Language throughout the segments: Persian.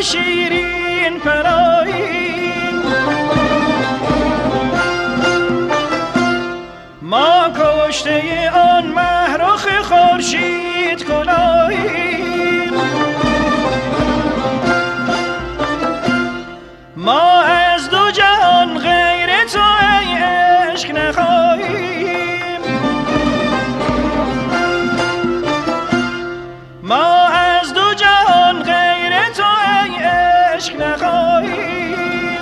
شیرین پراییم، ما کشته آن مهرخ خورشید کلاهیم، ما از دو جهان غیر تو ای عشق نخواهیم، ما از دو جهان غیر تو ای عشق نخواهیم،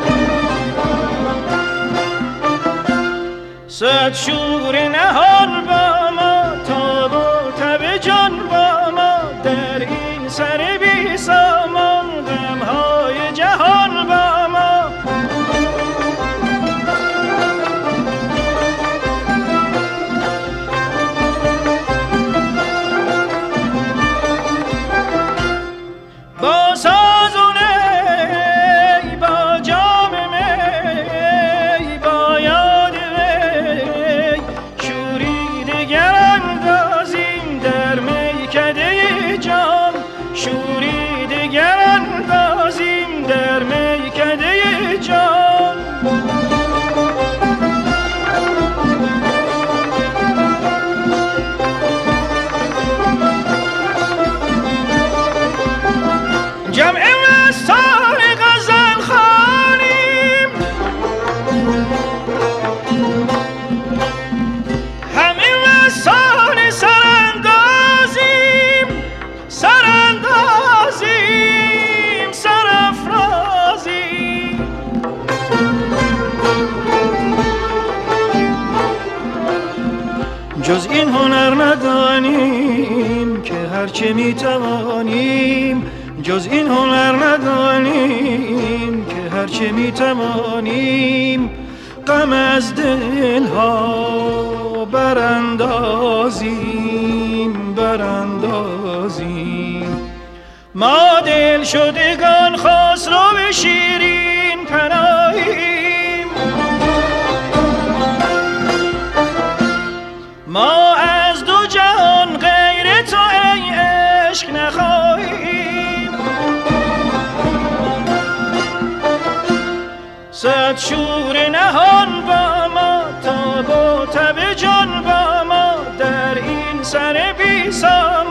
صد شور نهان با ما، تاب و تب جان با ما، در این سر بی سامان غمهای جهان با ما. با ساز و نی، با جام می، با یاد وی، شوری دگر اندازیم در میکده جام، شوری دگر اندازیم در میکده جام. جمع مستان غزل خوانیم، همه مستان سراندازیم، سراندازیم، سرافرازیم. جز این هنر ندانیم که هرچه میتوانیم، جز این هنر ندانیم که هرچه میتوانیم، غم از دلها براندازیم، براندازیم. ما دل شدگان خسرو شیرین پناهیم، ما از دو جهان غیر تو ای عشق نخواهیم، صد شور نهان با ما، تاب و تب جان با ما، در این سر بی سامان